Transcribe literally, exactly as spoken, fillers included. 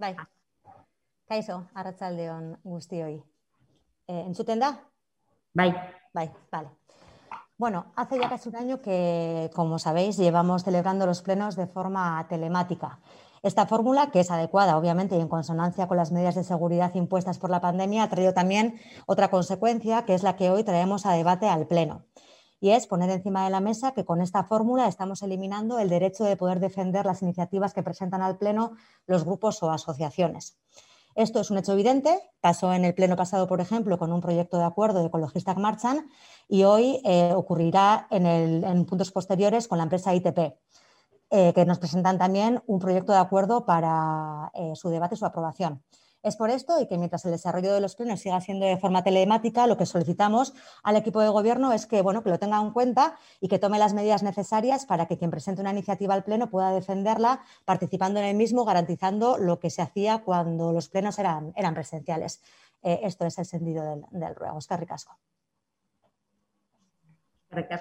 Bai, kaixo, arratsaldeon guztioi. Eh, ¿Entzuten da? Bai. Bai, vale. Bueno, hace ya casi un año que, como sabéis, llevamos celebrando los plenos de forma telemática. Esta fórmula, que es adecuada, obviamente, y en consonancia con las medidas de seguridad impuestas por la pandemia, ha traído también otra consecuencia, que es la que hoy traemos a debate al pleno. Y es poner encima de la mesa que con esta fórmula estamos eliminando el derecho de poder defender las iniciativas que presentan al pleno los grupos o asociaciones. Esto es un hecho evidente, pasó en el pleno pasado, por ejemplo, con un proyecto de acuerdo de Ecologistak Martxan y hoy eh, ocurrirá en, el, en puntos posteriores con la empresa I T P, eh, que nos presentan también un proyecto de acuerdo para eh, su debate y su aprobación. Es por esto y que mientras el desarrollo de los plenos siga siendo de forma telemática, lo que solicitamos al equipo de gobierno es que, bueno, que lo tenga en cuenta y que tome las medidas necesarias para que quien presente una iniciativa al pleno pueda defenderla participando en el mismo, garantizando lo que se hacía cuando los plenos eran, eran presenciales. Eh, esto es el sentido del, del ruego. Eskerrik asko. Eskerrik asko.